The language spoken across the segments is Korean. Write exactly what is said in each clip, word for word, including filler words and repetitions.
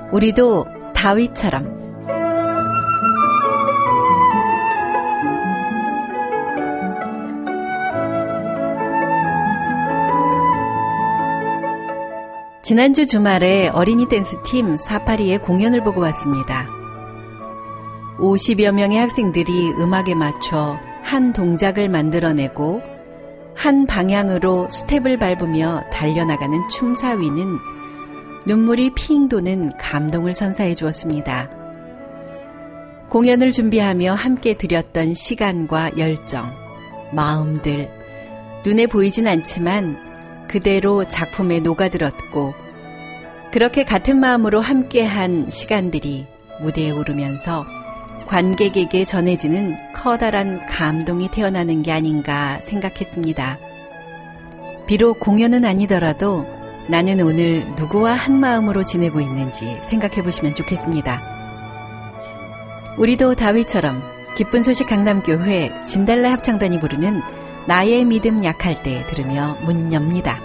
우리도 다윗처럼 지난주 주말에 어린이 댄스팀 사파리의 공연을 보고 왔습니다. 오십여 명의 학생들이 음악에 맞춰 한 동작을 만들어내고 한 방향으로 스텝을 밟으며 달려나가는 춤사위는 눈물이 핑 도는 감동을 선사해 주었습니다. 공연을 준비하며 함께 드렸던 시간과 열정, 마음들, 눈에 보이진 않지만 그대로 작품에 녹아들었고 그렇게 같은 마음으로 함께한 시간들이 무대에 오르면서 관객에게 전해지는 커다란 감동이 태어나는 게 아닌가 생각했습니다. 비록 공연은 아니더라도 나는 오늘 누구와 한 마음으로 지내고 있는지 생각해 보시면 좋겠습니다. 우리도 다윗처럼 기쁜 소식 강남교회 진달래 합창단이 부르는 나의 믿음 약할 때 들으며 문 엽니다.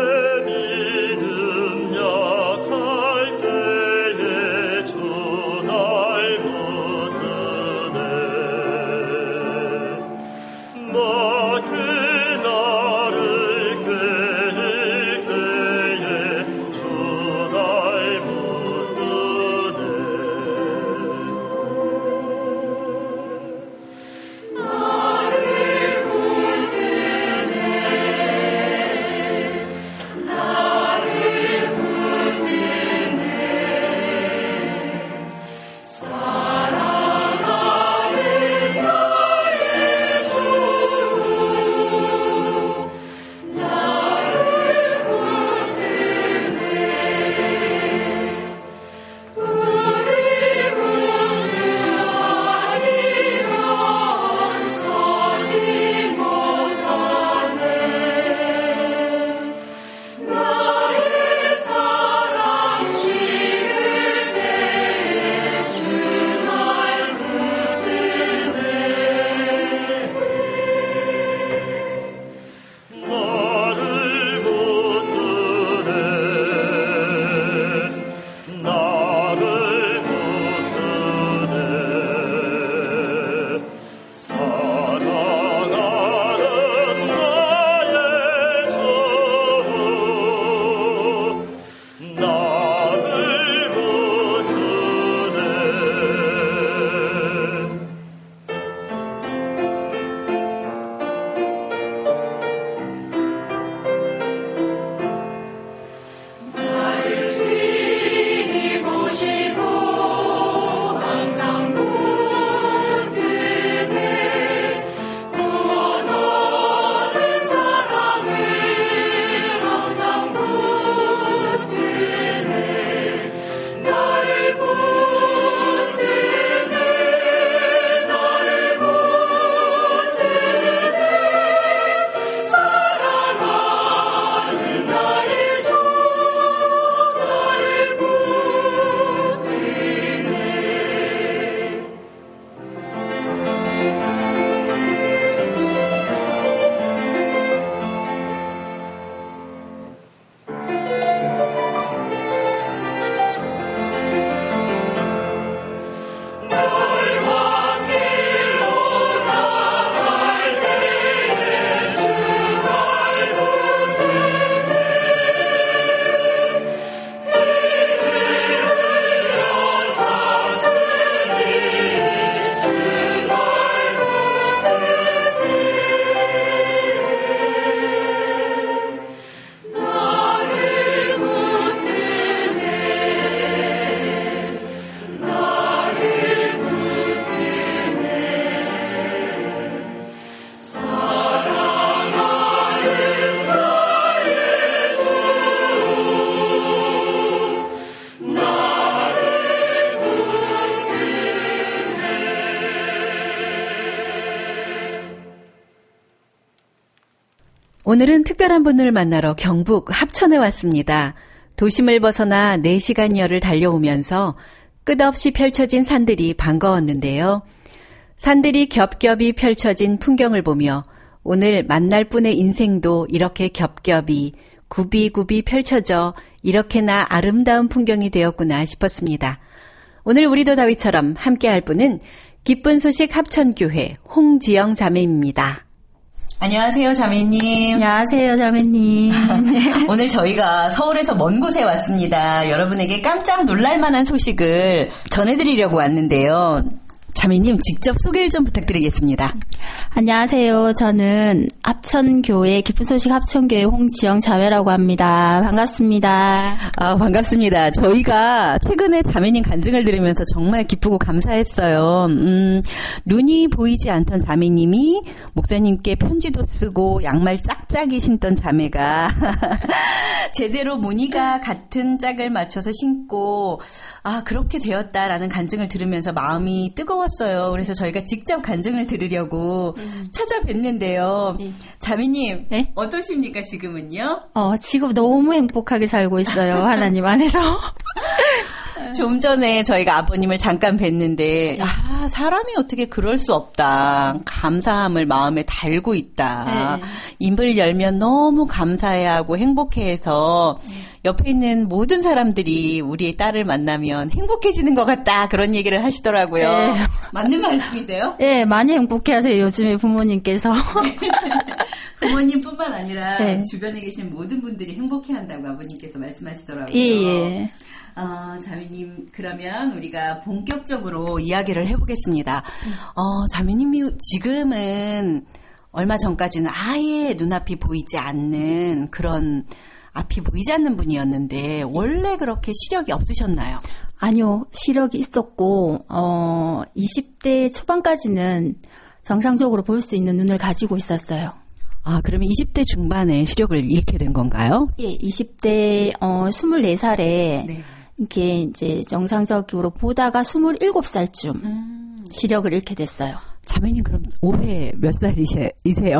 나의 믿음 약할 때에 주 오늘은 특별한 분을 만나러 경북 합천에 왔습니다. 도심을 벗어나 네 시간여를 달려오면서 끝없이 펼쳐진 산들이 반가웠는데요. 산들이 겹겹이 펼쳐진 풍경을 보며 오늘 만날 분의 인생도 이렇게 겹겹이 굽이굽이 펼쳐져 이렇게나 아름다운 풍경이 되었구나 싶었습니다. 오늘 우리도 다윗처럼 함께할 분은 기쁜 소식 합천교회 홍지영 자매입니다. 안녕하세요, 자매님. 안녕하세요, 자매님. 오늘 저희가 서울에서 먼 곳에 왔습니다. 여러분에게 깜짝 놀랄 만한 소식을 전해드리려고 왔는데요. 자매님, 직접 소개를 좀 부탁드리겠습니다. 안녕하세요. 저는 합천교회, 기쁜 소식 합천교회 홍지영 자매라고 합니다. 반갑습니다. 아, 반갑습니다. 저희가 최근에 자매님 간증을 들으면서 정말 기쁘고 감사했어요. 음, 눈이 보이지 않던 자매님이 목사님께 편지도 쓰고 양말 짝짝이 신던 자매가 제대로 무늬가 같은 짝을 맞춰서 신고 아, 그렇게 되었다라는 간증을 들으면서 마음이 뜨거웠어요. 그래서 저희가 직접 간증을 들으려고 음. 찾아뵀는데요. 네. 자매님, 네? 어떠십니까, 지금은요? 어, 지금 너무 행복하게 살고 있어요. 하나님 안에서. 좀 전에 저희가 아버님을 잠깐 뵀는데, 아, 사람이 어떻게 그럴 수 없다. 감사함을 마음에 달고 있다. 네. 입을 열면 너무 감사해하고 행복해해서 옆에 있는 모든 사람들이 우리의 딸을 만나면 행복해지는 것 같다. 그런 얘기를 하시더라고요. 네. 맞는 말씀이세요? 네, 많이 행복해하세요. 요즘에 부모님께서. 부모님뿐만 아니라 네. 주변에 계신 모든 분들이 행복해한다고 아버님께서 말씀하시더라고요. 예, 예. 어, 자매님, 그러면 우리가 본격적으로 이야기를 해보겠습니다. 어, 자매님이 지금은 얼마 전까지는 아예 눈앞이 보이지 않는 그런 앞이 보이지 않는 분이었는데 원래 그렇게 시력이 없으셨나요? 아니요. 시력이 있었고 어, 이십 대 초반까지는 정상적으로 볼 수 있는 눈을 가지고 있었어요. 아, 그러면 이십 대 중반에 시력을 잃게 된 건가요? 예, 이십 대 어, 스물네 살에 네. 이렇게 이제 정상적으로 보다가 스물일곱 살쯤 음. 시력을 잃게 됐어요. 자매님 그럼 올해 몇 살이세요?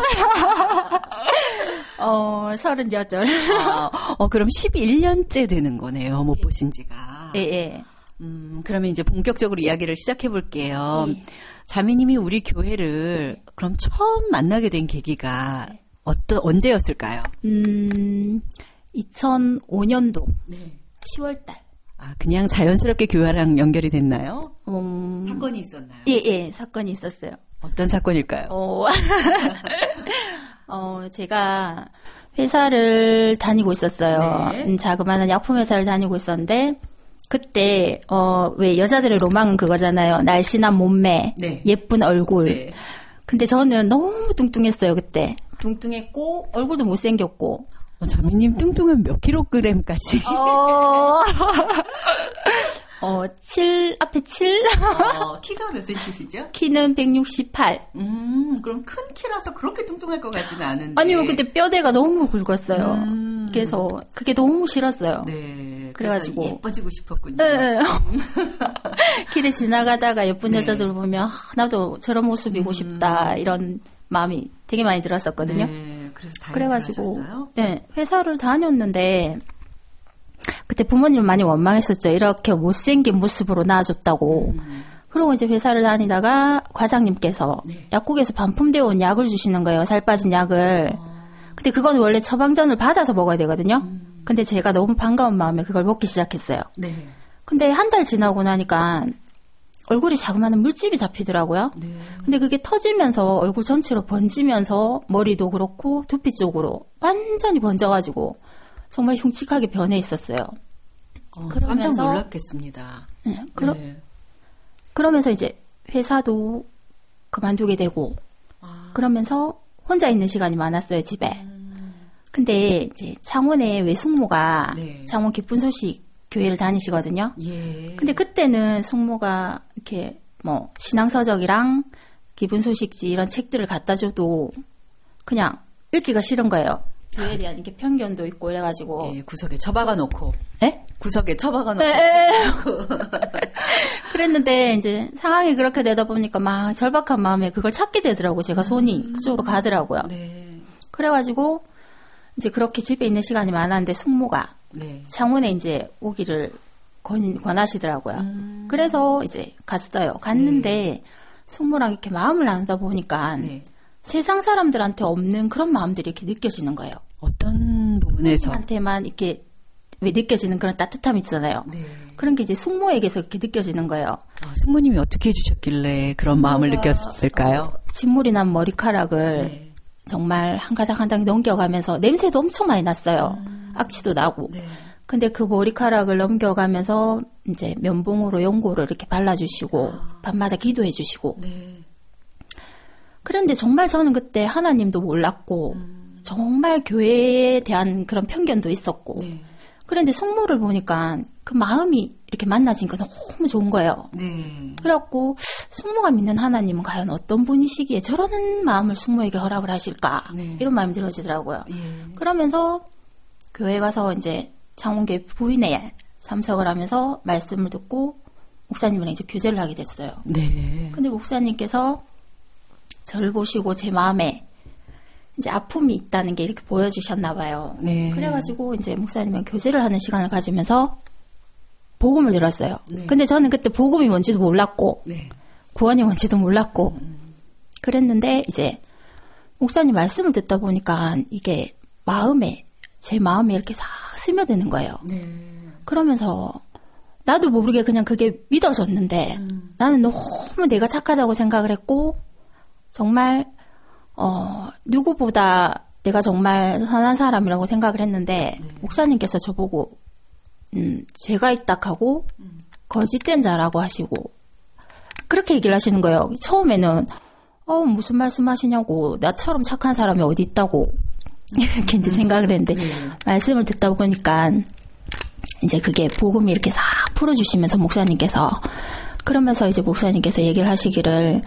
어, 서른여덟. 아, 어, 그럼 십일 년째 되는 거네요. 못 보신 지가. 예, 예. 음, 그러면 이제 본격적으로 이야기를 시작해 볼게요. 예. 자매님이 우리 교회를 그럼 처음 만나게 된 계기가 어떤, 언제였을까요? 음, 이천오 년도. 네. 시월달. 아, 그냥 자연스럽게 교회랑 연결이 됐나요? 음, 사건이 있었나요? 예, 예, 사건이 있었어요. 어떤 사건일까요? 어, 어, 제가 회사를 다니고 있었어요. 네. 음, 자그마한 약품 회사를 다니고 있었는데, 그때, 어, 왜 여자들의 로망은 그거잖아요. 날씬한 몸매, 네. 예쁜 얼굴. 네. 근데 저는 너무 뚱뚱했어요, 그때. 뚱뚱했고, 얼굴도 못생겼고. 어, 자매님 뚱뚱한 몇 킬로그램까지? 어, 어, 칠, 앞에 칠? 어, 키가 몇 센치시죠? 키는 백육십팔. 음, 그럼 큰 키라서 그렇게 뚱뚱할 것 같지는 않은데. 아니요, 근데 뼈대가 너무 굵었어요. 음. 그래서 그게 너무 싫었어요. 네. 그래가지고. 예뻐지고 싶었군요. 네. 길에 지나가다가 예쁜 네. 여자들 보면, 아, 나도 저런 모습이고 음. 싶다. 이런 마음이 되게 많이 들었었거든요. 네. 그래서 그래가지고, 네, 회사를 다녔는데, 그때 부모님 많이 원망했었죠. 이렇게 못생긴 모습으로 낳아줬다고. 음. 그리고 이제 회사를 다니다가 과장님께서 네. 약국에서 반품되어 온 약을 주시는 거예요. 살 빠진 약을. 어. 근데 그건 원래 처방전을 받아서 먹어야 되거든요. 음. 근데 제가 너무 반가운 마음에 그걸 먹기 시작했어요. 네. 근데 한 달 지나고 나니까 얼굴이 자그마한 물집이 잡히더라고요. 네. 근데 그게 터지면서 얼굴 전체로 번지면서 머리도 그렇고 두피 쪽으로 완전히 번져가지고 정말 흉측하게 변해 있었어요. 어, 그러면서, 깜짝 놀랐겠습니다. 네, 그러, 네. 그러면서 이제 회사도 그만두게 되고 아. 그러면서 혼자 있는 시간이 많았어요, 집에. 음. 근데 이제 창원에 외숙모가 네. 창원 기쁜 소식 교회를 다니시거든요. 예. 근데 그때는 숙모가 이렇게 뭐 신앙서적이랑 기쁜 소식지 이런 책들을 갖다 줘도 그냥 읽기가 싫은 거예요. 교회에 대한 이렇게 편견도 있고 이래가지고. 예, 구석에 처박아 놓고. 예? 구석에 처박아 놓고. 네. 그랬는데 이제 상황이 그렇게 되다 보니까 막 절박한 마음에 그걸 찾게 되더라고. 제가 손이 음. 그쪽으로 가더라고요. 네. 그래가지고 이제 그렇게 집에 있는 시간이 많았는데 숙모가 네. 창원에 이제 오기를 권, 권하시더라고요. 음. 그래서 이제 갔어요. 갔는데 네. 숙모랑 이렇게 마음을 나누다 보니까 네. 세상 사람들한테 없는 그런 마음들이 이렇게 느껴지는 거예요. 어떤 부분에서? 한테만 이렇게 왜 느껴지는 그런 따뜻함이 있잖아요. 네. 그런 게 이제 숙모에게서 이렇게 느껴지는 거예요. 아, 숙모님이 어떻게 해주셨길래 그런 마음을 느꼈을까요? 어, 진물이 난 머리카락을 네. 정말 한 가닥 한 가닥 넘겨가면서 냄새도 엄청 많이 났어요. 음. 악취도 나고. 네. 근데 그 머리카락을 넘겨가면서 이제 면봉으로 연고를 이렇게 발라주시고 아. 밤마다 기도해주시고. 네. 그런데 정말 저는 그때 하나님도 몰랐고 음. 정말 교회에 대한 그런 편견도 있었고. 네. 그런데 숙모를 보니까 그 마음이 이렇게 만나지니까 너무 좋은 거예요. 네. 그래갖고 숙모가 믿는 하나님은 과연 어떤 분이시기에 저런 마음을 숙모에게 허락을 하실까 네. 이런 마음이 들어지더라고요. 예. 그러면서 교회 가서 이제 창원교회 부인회에 참석을 하면서 말씀을 듣고 목사님이랑 이제 교제를 하게 됐어요. 네. 근데 목사님께서 저를 보시고 제 마음에 이제 아픔이 있다는 게 이렇게 보여지셨나 봐요. 네. 그래가지고 이제 목사님이랑 교제를 하는 시간을 가지면서 복음을 들었어요. 네. 근데 저는 그때 복음이 뭔지도 몰랐고 네. 구원이 뭔지도 몰랐고 음. 그랬는데 이제 목사님 말씀을 듣다 보니까 이게 마음에 제 마음에 이렇게 싹 스며드는 거예요. 네. 그러면서 나도 모르게 그냥 그게 믿어졌는데 음. 나는 너무 내가 착하다고 생각을 했고 정말 어, 누구보다 내가 정말 선한 사람이라고 생각을 했는데, 네. 목사님께서 저보고, 음, 죄가 있다하고, 음. 거짓된 자라고 하시고, 그렇게 얘기를 하시는 거예요. 처음에는, 어, 무슨 말씀 하시냐고, 나처럼 착한 사람이 어디 있다고, 이렇게 이제 생각을 했는데, 네. 말씀을 듣다 보니까, 이제 그게 복음이 이렇게 싹 풀어주시면서 목사님께서, 그러면서 이제 목사님께서 얘기를 하시기를,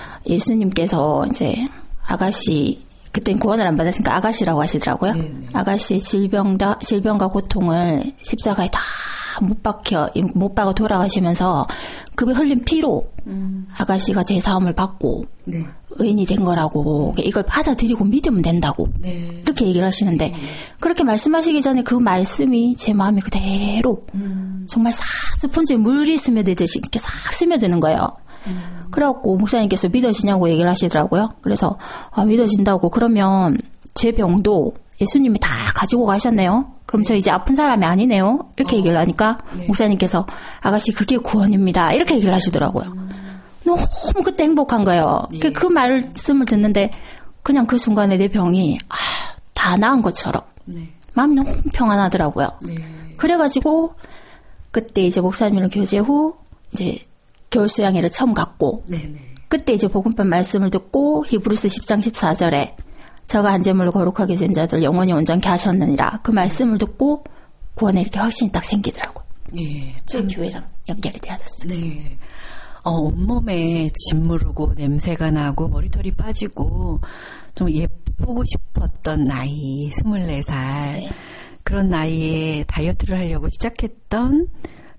예수님께서 이제, 아가씨, 그땐 구원을 안 받았으니까 아가씨라고 하시더라고요. 네네. 아가씨 질병다, 질병과 고통을 십자가에 다 못 박혀, 못 박아 돌아가시면서 그 흘린 피로 음. 아가씨가 제 사함을 받고 네. 의인이 된 거라고 이걸 받아들이고 믿으면 된다고 네. 이렇게 얘기를 하시는데 네. 그렇게 말씀하시기 전에 그 말씀이 제 마음에 그대로 음. 정말 싹 스펀지에 물이 스며들듯이 이렇게 싹 스며드는 거예요. 음. 그래갖고 목사님께서 믿어지냐고 얘기를 하시더라고요. 그래서 아, 믿어진다고 그러면 제 병도 예수님이 다 가지고 가셨네요. 그럼 저 이제 아픈 사람이 아니네요. 이렇게 어. 얘기를 하니까 네. 목사님께서 아가씨 그게 구원입니다. 이렇게 얘기를 하시더라고요. 음. 너무 그때 행복한 거예요. 네. 그, 그 말씀을 듣는데 그냥 그 순간에 내 병이 아, 다 나은 것처럼 네. 마음이 너무 평안하더라고요. 네. 그래가지고 그때 이제 목사님이랑 교제 후 이제 겨울 수양회를 처음 갔고 네네. 그때 이제 복음편 말씀을 듣고 히브리서 십 장 십사 절에 저가 한 제물로 거룩하게 된 자들 영원히 온전케 하셨느니라 그 말씀을 듣고 구원에 이렇게 확신이 딱 생기더라고요. 예, 참 교회랑 연결이 되었어요. 네. 어, 온몸에 짓무르고 냄새가 나고 머리털이 빠지고 좀 예쁘고 싶었던 나이 스물네 살 네. 그런 나이에 다이어트를 하려고 시작했던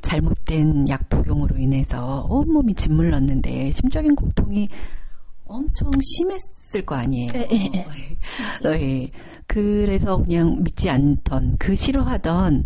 잘못된 약 복용으로 인해서 온몸이 짓물렀는데 심적인 고통이 엄청 심했을 거 아니에요. 에, 에, 에. 네. 그래서 그냥 믿지 않던 그 싫어하던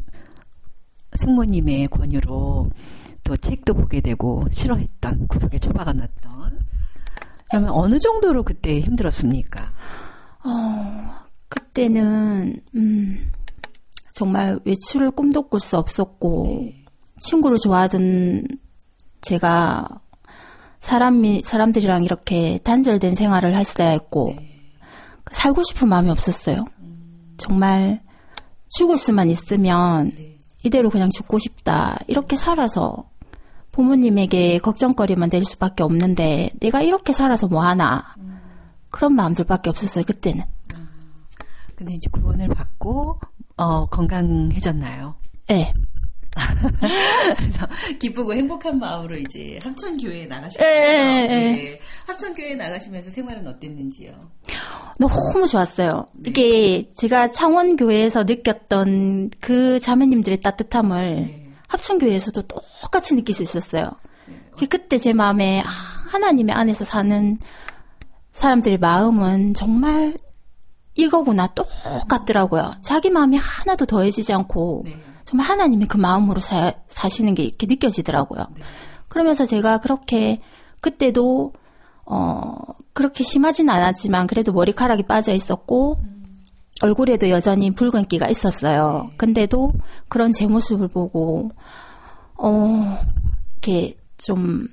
숙모님의 권유로 또 책도 보게 되고 싫어했던 구석에 처박아 놨던 그러면 어느 정도로 그때 힘들었습니까? 어, 그때는 음, 정말 외출을 꿈도 꿀 수 없었고 네. 친구를 좋아하던 제가 사람이, 사람들이랑 이렇게 단절된 생활을 했어야 했고, 네. 살고 싶은 마음이 없었어요. 음. 정말 죽을 수만 있으면 네. 이대로 그냥 죽고 싶다. 이렇게 살아서 부모님에게 걱정거리만 될 수밖에 없는데 내가 이렇게 살아서 뭐하나. 음. 그런 마음들밖에 없었어요, 그때는. 아. 근데 이제 구원을 받고 어, 건강해졌나요? 네. 그래서 기쁘고 행복한 마음으로 이제 합천교회에 나가시면서 네. 합천교회에 나가시면서 생활은 어땠는지요? 너무 좋았어요. 네. 이게 제가 창원교회에서 느꼈던 그 자매님들의 따뜻함을 네. 합천교회에서도 똑같이 느낄 수 있었어요. 네. 그때 제 마음에 하나님의 안에서 사는 사람들의 마음은 정말 이거구나 똑같더라고요. 자기 마음이 하나도 더해지지 않고 네. 정말 하나님이 그 마음으로 사, 사시는 게 이렇게 느껴지더라고요. 네. 그러면서 제가 그렇게 그때도 어 그렇게 심하진 않았지만 그래도 머리카락이 빠져 있었고 음. 얼굴에도 여전히 붉은기가 있었어요. 네. 근데도 그런 제 모습을 보고 어 이렇게 좀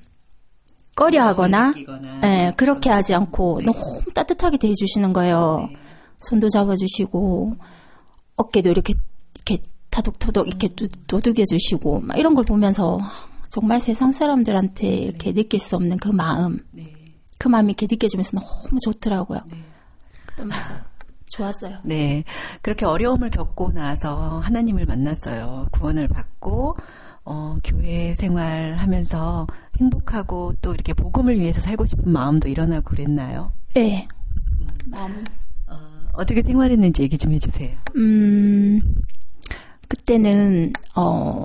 꺼려하거나 네, 그렇게 하지 않고 네. 너무 따뜻하게 대해주시는 거예요. 네. 손도 잡아주시고 어깨도 이렇게 이렇게 타독타독 이렇게 도둑여주시고 막 이런 걸 보면서 정말 세상 사람들한테 이렇게 네. 느낄 수 없는 그 마음 네. 그 마음이 이렇게 느껴지면서 너무 좋더라고요. 네. 그러면서 좋았어요. 네, 그렇게 어려움을 겪고 나서 하나님을 만났어요. 구원을 받고 어, 교회 생활하면서 행복하고 또 이렇게 복음을 위해서 살고 싶은 마음도 일어나고 그랬나요? 네, 많이. 어, 어떻게 생활했는지 얘기 좀 해주세요. 음, 그때는 어,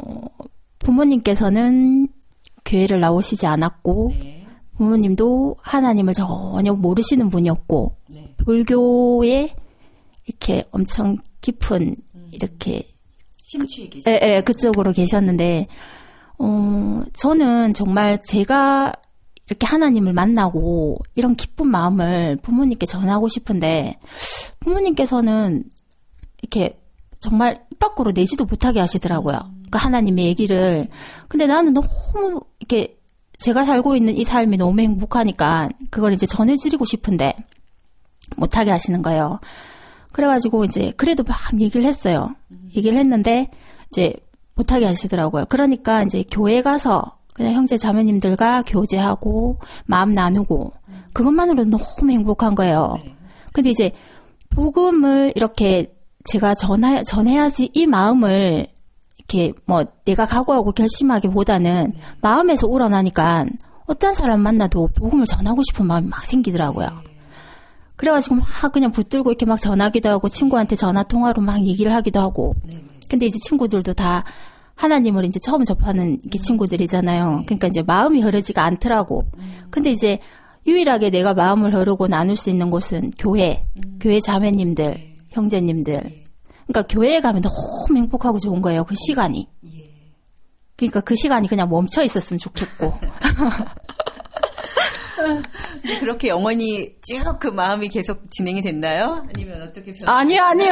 부모님께서는 교회를 나오시지 않았고 네. 부모님도 하나님을 전혀 모르시는 분이었고 네. 불교에 이렇게 엄청 깊은 음. 이렇게 심취해 계시죠. 예, 예, 그쪽으로 계셨는데, 어, 저는 정말 제가 이렇게 하나님을 만나고 이런 기쁜 마음을 부모님께 전하고 싶은데, 부모님께서는 이렇게 정말 입 밖으로 내지도 못하게 하시더라고요. 그 하나님의 얘기를. 근데 나는 너무 이렇게 제가 살고 있는 이 삶이 너무 행복하니까 그걸 이제 전해드리고 싶은데, 못하게 하시는 거예요. 그래가지고 이제 그래도 막 얘기를 했어요. 얘기를 했는데 이제 못하게 하시더라고요. 그러니까 이제 교회 가서 그냥 형제 자매님들과 교제하고 마음 나누고 그것만으로도 너무 행복한 거예요. 근데 이제 복음을 이렇게 제가 전하, 전해야지 이 마음을 이렇게 뭐 내가 각오하고 결심하기보다는 마음에서 우러나니까 어떤 사람 만나도 복음을 전하고 싶은 마음이 막 생기더라고요. 그래가지고 막 그냥 붙들고 이렇게 막 전하기도 하고 친구한테 전화 통화로 막 얘기를 하기도 하고. 근데 이제 친구들도 다 하나님을 이제 처음 접하는 이렇게 친구들이잖아요. 그러니까 이제 마음이 흐르지가 않더라고. 근데 이제 유일하게 내가 마음을 흐르고 나눌 수 있는 곳은 교회, 교회 자매님들, 형제님들. 그러니까 교회에 가면 너무 행복하고 좋은 거예요. 그 시간이. 그러니까 그 시간이 그냥 멈춰 있었으면 좋겠고. 근데 그렇게 영원히 쭉 그 마음이 계속 진행이 됐나요? 아니면 어떻게 변? 아니요, 아니요.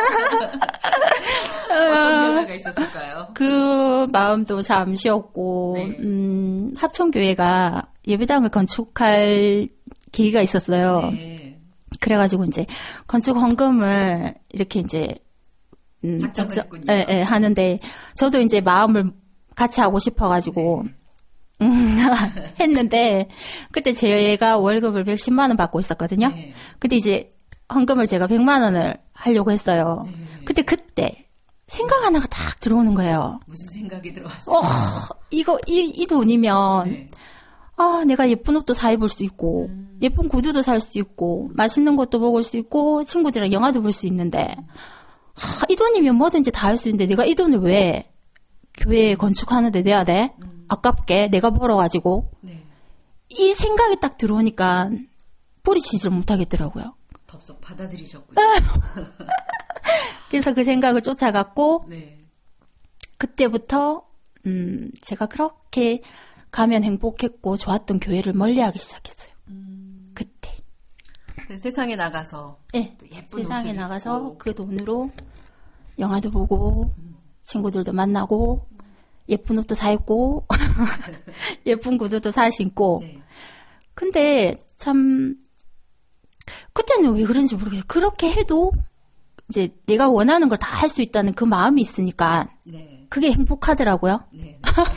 어떤 변화가 있었을까요? 그 마음도 잠시였고, 네. 음, 합천교회가 예배당을 건축할 계기가 있었어요. 네. 그래가지고 이제 건축 헌금을 이렇게 이제 음, 작정을 했군요. 예, 예, 하는데 저도 이제 마음을 같이 하고 싶어가지고. 네. 음, 했는데, 그때 제가 월급을 백십만 원 받고 있었거든요. 네. 근데 이제 헌금을 제가 백만 원을 하려고 했어요. 네. 근데 그때 생각 하나가 딱 들어오는 거예요. 무슨 생각이 들어왔어요? 어, 이거, 이, 이 돈이면, 네. 아, 내가 예쁜 옷도 사 입을 수 있고, 음. 예쁜 구두도 살 수 있고, 맛있는 것도 먹을 수 있고, 친구들이랑 영화도 볼 수 있는데, 아, 이 돈이면 뭐든지 다 할 수 있는데, 내가 이 돈을 왜 교회 건축하는데 내야 돼? 음. 아깝게 내가 벌어가지고 네. 이 생각이 딱 들어오니까 뿌리치지를 못하겠더라고요. 덥석 받아들이셨군요. 그래서 그 생각을 쫓아갔고 네. 그때부터 음, 제가 그렇게 가면 행복했고 좋았던 교회를 멀리하기 시작했어요. 음. 그때. 세상에 나가서 네. 또 예쁜 세상에 나가서 입고. 그 돈으로 영화도 보고 음. 친구들도 만나고 예쁜 옷도 사 입고 예쁜 구두도 사 신고 네. 근데 참 그때는 왜 그런지 모르겠어요. 그렇게 해도 이제 내가 원하는 걸 다 할 수 있다는 그 마음이 있으니까 네. 그게 행복하더라고요. 네.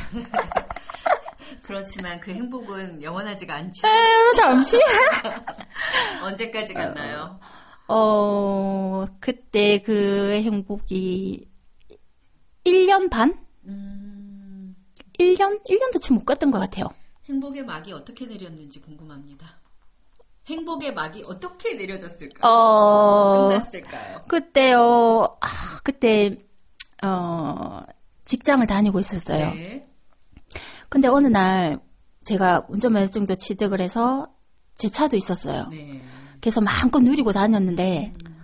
그렇지만 그 행복은 영원하지가 않죠. 에이, 잠시. 언제까지 갔나요? 어, 그때 그 행복이 일 년 반? 음... 일 년? 일 년도 채 못 갔던 것 같아요. 행복의 막이 어떻게 내렸는지 궁금합니다. 행복의 막이 어떻게 내려졌을까요? 어... 끝났을까요? 그때요, 아, 그때, 어, 직장을 다니고 있었어요. 네. 근데 어느 날 제가 운전면허증도 취득을 해서 제 차도 있었어요. 네. 그래서 마음껏 누리고 다녔는데, 음.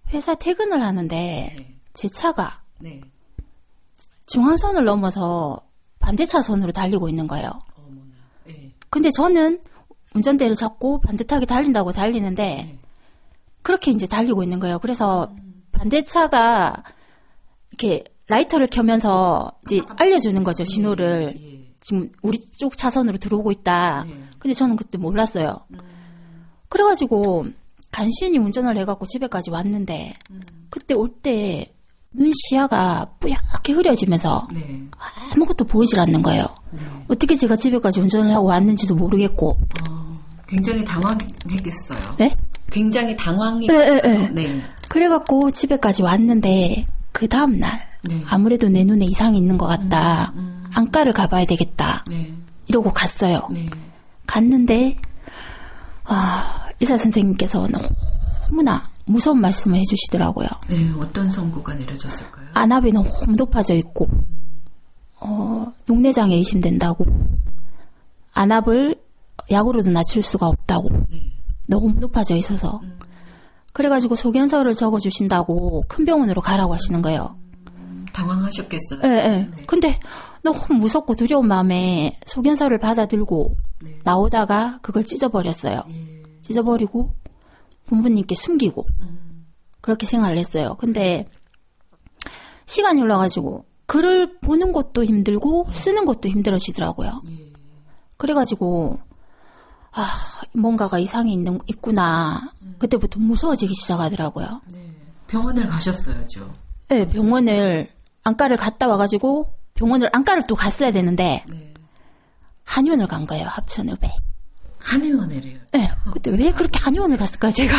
회사 퇴근을 하는데 네. 제 차가 네. 중앙선을 넘어서 반대차선으로 달리고 있는 거예요. 어머나. 네. 근데 저는 운전대를 잡고 반듯하게 달린다고 달리는데 네. 그렇게 이제 달리고 있는 거예요. 그래서 반대차가 이렇게 라이터를 켜면서 이제 알려주는 거죠, 신호를. 예, 예. 지금 우리 쪽 차선으로 들어오고 있다. 네. 근데 저는 그때 몰랐어요. 음. 그래가지고 간신히 운전을 해갖고 집에까지 왔는데 음. 그때 올 때 눈 시야가 뿌옇게 흐려지면서 네. 아무것도 보이질 않는 거예요. 네. 어떻게 제가 집에까지 운전을 하고 왔는지도 모르겠고. 어, 굉장히 당황했겠어요. 네? 굉장히 당황했. 네, 네, 네. 그래갖고 집에까지 왔는데 그 다음날 네. 아무래도 내 눈에 이상이 있는 것 같다. 음, 음. 안과를 가봐야 되겠다. 네. 이러고 갔어요. 네. 갔는데 아, 의사 선생님께서 너무나 무서운 말씀을 해주시더라고요. 네. 어떤 선고가 내려졌을까요? 안압이 너무 높아져 있고 어, 녹내장에 의심된다고 안압을 약으로도 낮출 수가 없다고 네. 너무 높아져 있어서 음. 그래가지고 소견서를 적어주신다고 큰 병원으로 가라고 하시는 거예요. 음, 당황하셨겠어요. 예, 예. 네. 근데 너무 무섭고 두려운 마음에 소견서를 받아들고 네. 나오다가 그걸 찢어버렸어요. 예. 찢어버리고 부모님께 숨기고 음. 그렇게 생활을 했어요. 근데 시간이 흘러가지고 글을 보는 것도 힘들고 쓰는 것도 힘들어지더라고요. 예. 그래가지고 아 뭔가가 이상이 있는, 있구나. 그때부터 무서워지기 시작하더라고요. 네. 병원을 가셨어야죠. 네, 병원을 안과를 갔다 와가지고 병원을 안과를 또 갔어야 되는데 네. 한의원을 간 거예요. 합천읍에. 한의원에래요. 네, 그때 왜 그렇게 한의원을 갔을까 제가.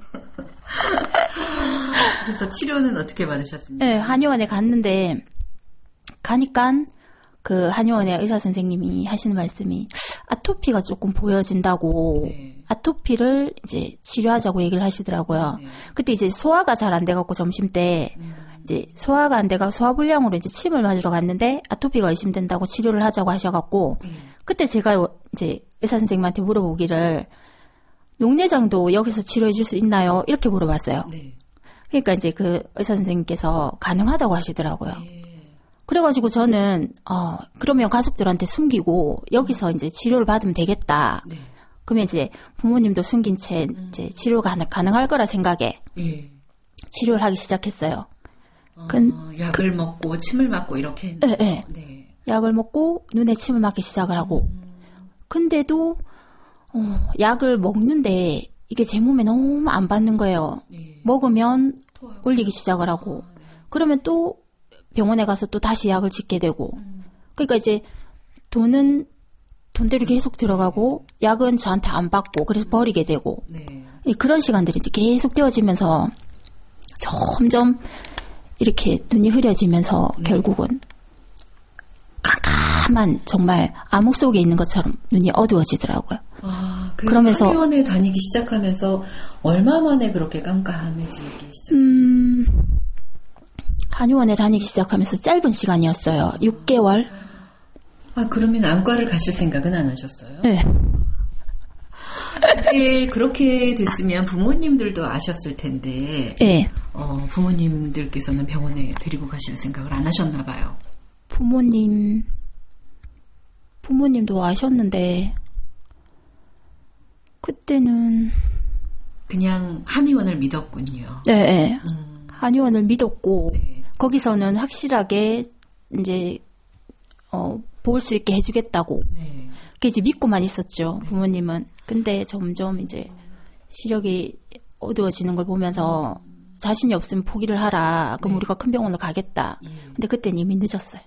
그래서 치료는 어떻게 받으셨습니까? 네, 한의원에 갔는데 가니까 그 한의원의 의사 선생님이 하시는 말씀이 아토피가 조금 보여진다고 네. 아토피를 이제 치료하자고 얘기를 하시더라고요. 네. 그때 이제 소화가 잘 안 돼갖고 점심 때 음. 이제 소화가 안 돼가 소화불량으로 이제 침을 맞으러 갔는데 아토피가 의심된다고 치료를 하자고 하셔갖고 네. 그때 제가 이제 의사 선생님한테 물어보기를 녹내장도 여기서 치료해 줄 수 있나요? 이렇게 물어봤어요. 네. 그러니까 이제 그 의사 선생님께서 가능하다고 하시더라고요. 네. 그래가지고 저는 어 그러면 가족들한테 숨기고 여기서 이제 치료를 받으면 되겠다. 네. 그러면 이제 부모님도 숨긴 채 이제 치료가 가능할 거라 생각에 예. 치료를 하기 시작했어요. 어, 근- 약을 먹고 침을 맞고 이렇게 했는데. 네, 네. 네. 약을 먹고 눈에 침을 맞기 시작을 하고 근데도 어, 약을 먹는데 이게 제 몸에 너무 안 받는 거예요. 네. 먹으면 토하고. 올리기 시작을 하고 아, 네. 그러면 또 병원에 가서 또 다시 약을 짓게 되고 음. 그러니까 이제 돈은 돈대로 계속 들어가고 약은 저한테 안 받고 그래서 버리게 되고 네. 이 그런 시간들이 이제 계속 되어지면서 점점 이렇게 눈이 흐려지면서 네. 결국은 깜깜한 정말 암흑 속에 있는 것처럼 눈이 어두워지더라고요. 아, 그 그러면서- 한의원에 다니기 시작하면서 얼마 만에 그렇게 깜깜해지기 시작? 음, 한의원에 다니기 시작하면서 짧은 시간이었어요. 육 개월? 아, 그러면 안과를 가실 생각은 안 하셨어요? 네. 그게 그렇게 됐으면 부모님들도 아셨을 텐데, 네. 어, 부모님들께서는 병원에 데리고 가실 생각을 안 하셨나 봐요. 부모님, 부모님도 아셨는데, 그때는, 그냥 한의원을 믿었군요. 네, 네. 음, 한의원을 믿었고, 네. 거기서는 확실하게, 이제, 어, 볼 수 있게 해주겠다고. 네. 그게 이제 믿고만 있었죠, 부모님은. 근데 점점 이제, 시력이 어두워지는 걸 보면서, 자신이 없으면 포기를 하라. 그럼 네. 우리가 큰 병원으로 가겠다. 예. 근데 그때는 이미 늦었어요.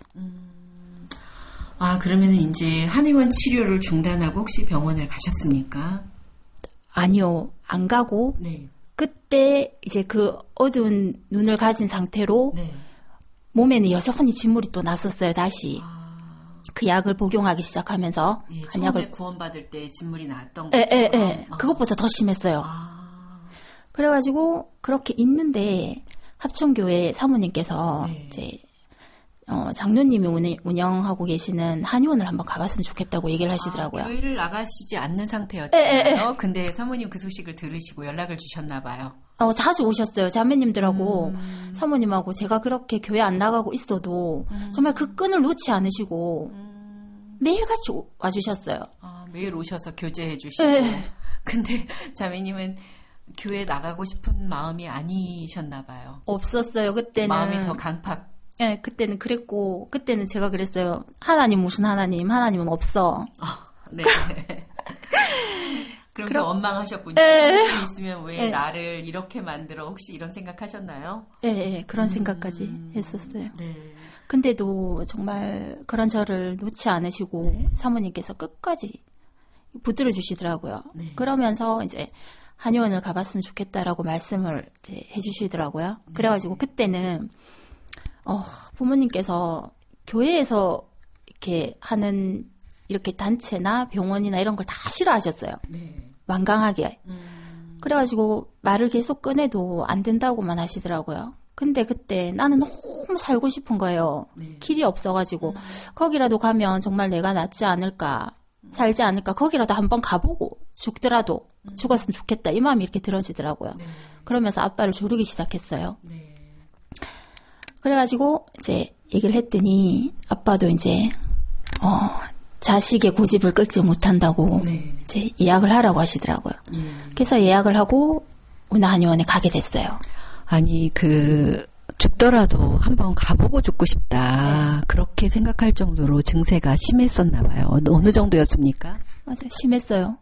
아, 그러면 이제 한의원 치료를 중단하고 혹시 병원을 가셨습니까? 아니요, 안 가고, 네. 그때 이제 그 어두운 눈을 가진 상태로 네. 몸에는 여전히 진물이 또 났었어요, 다시. 아, 그 약을 복용하기 시작하면서. 예, 처음에 한약을. 구원받을 때 진물이 났던 예, 것처럼. 예, 예. 아. 그것보다 더 심했어요. 아, 그래가지고, 그렇게 있는데, 합천교회 사모님께서 네. 이제, 어, 장로님이 운영- 운영하고 계시는 한의원을 한번 가봤으면 좋겠다고 얘기를 하시더라고요. 아, 교회를 나가시지 않는 예, 예, 상태였잖아요. 근데 사모님 그 소식을 들으시고 연락을 주셨나 봐요. 어, 자주 오셨어요. 자매님들하고 음. 사모님하고 제가 그렇게 교회 안 나가고 있어도 음. 정말 그 끈을 놓지 않으시고 음. 매일같이 오- 와주셨어요. 아, 매일 오셔서 교제해 주시고. 네. 근데 자매님은 교회 나가고 싶은 마음이 아니셨나 봐요. 없었어요. 그때는. 마음이 더 강팍. 네, 그때는 그랬고 그때는 제가 그랬어요. 하나님 무슨 하나님? 하나님은 없어. 아, 네. 그러면서 그럼- 원망하셨군요. 네. 하나님 있으면 왜 네. 나를 이렇게 만들어? 혹시 이런 생각하셨나요? 네, 네, 그런 음. 생각까지 했었어요. 네. 근데도 정말 그런 저를 놓지 않으시고 네. 사모님께서 끝까지 붙들어 주시더라고요. 네. 그러면서 이제 한의원을 가봤으면 좋겠다라고 말씀을 이제 해주시더라고요. 네. 그래가지고 그때는 어, 부모님께서 교회에서 이렇게 하는 이렇게 단체나 병원이나 이런 걸 다 싫어하셨어요. 네. 완강하게. 음. 그래가지고 말을 계속 꺼내도 안 된다고만 하시더라고요. 근데 그때 나는 너무 살고 싶은 거예요. 네. 길이 없어가지고 음. 거기라도 가면 정말 내가 낫지 않을까, 살지 않을까, 거기라도 한번 가보고 죽더라도 죽었으면 좋겠다 이 마음이 이렇게 들어지더라고요. 네. 그러면서 아빠를 조르기 시작했어요. 네. 그래가지고 이제 얘기를 했더니 아빠도 이제 어, 자식의 고집을 끌지 못한다고 네. 이제 예약을 하라고 하시더라고요. 예. 그래서 예약을 하고 운하한의원에 가게 됐어요. 아니, 그, 죽더라도 한번 가보고 죽고 싶다. 네. 그렇게 생각할 정도로 증세가 심했었나 봐요. 어느 정도였습니까? 맞아요. 심했어요.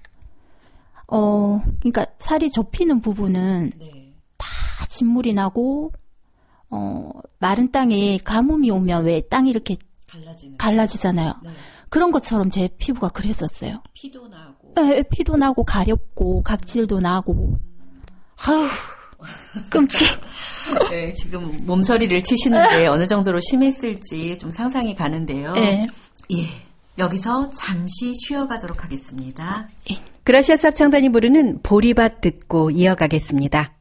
어, 그러니까 살이 접히는 부분은 네. 다 진물이 나고, 어, 마른 땅에 가뭄이 오면 왜 땅이 이렇게 갈라지는. 갈라지잖아요. 네. 그런 것처럼 제 피부가 그랬었어요. 피도 나고. 에, 피도 나고 가렵고 각질도 나고. 아우, 끔찍. 네, 지금 몸서리를 치시는데 어느 정도로 심했을지 좀 상상이 가는데요. 네. 예. 여기서 잠시 쉬어가도록 하겠습니다. 예. 그라시아스 합창단이 부르는 보리밭 듣고 이어가겠습니다.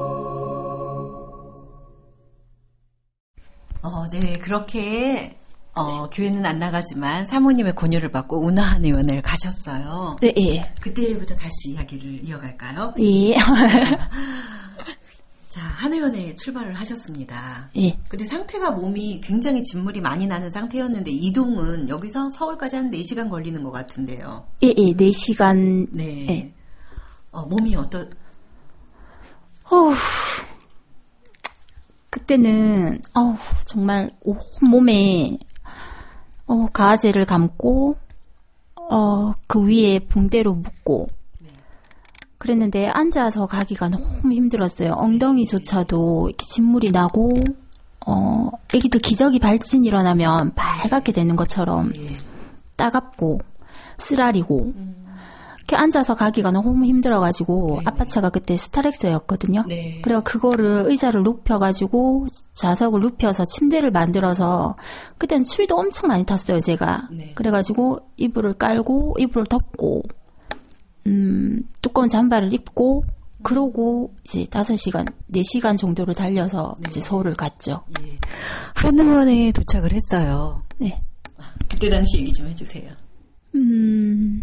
어, 네, 그렇게 어, 교회는 안 나가지만 사모님의 권유를 받고 운하한 의원을 가셨어요. 네, 예. 그때부터 다시 이야기를 이어갈까요? 예. 자, 한의원에 출발을 하셨습니다. 예. 근데 상태가 몸이 굉장히 진물이 많이 나는 상태였는데 이동은 여기서 서울까지 한 네 시간 걸리는 것 같은데요. 예, 예. 네 시간. 네. 예. 어, 몸이 어떠, 어우, 그때는, 어우, 정말 온몸에, 어, 가하제를 감고, 어, 그 위에 붕대로 묶고, 그랬는데 앉아서 가기가 너무 힘들었어요. 엉덩이조차도 이렇게 진물이 나고, 어, 애기들 기저귀 발진 일어나면 빨갛게 되는 것처럼 따갑고, 쓰라리고, 이렇게 앉아서 가기가 너무 힘들어가지고, 네. 아빠 차가 그때 스타렉스였거든요. 네. 그래서 그거를 의자를 눕혀가지고, 좌석을 눕혀서 침대를 만들어서, 그때는 추위도 엄청 많이 탔어요, 제가. 네. 그래가지고, 이불을 깔고, 이불을 덮고, 음, 두꺼운 잠바를 입고, 그러고, 이제 다섯 시간, 네 시간 정도를 달려서 네. 이제 서울을 갔죠. 예. 한의원에 도착을 했어요. 네. 그때 당시 얘기 좀 해주세요. 음,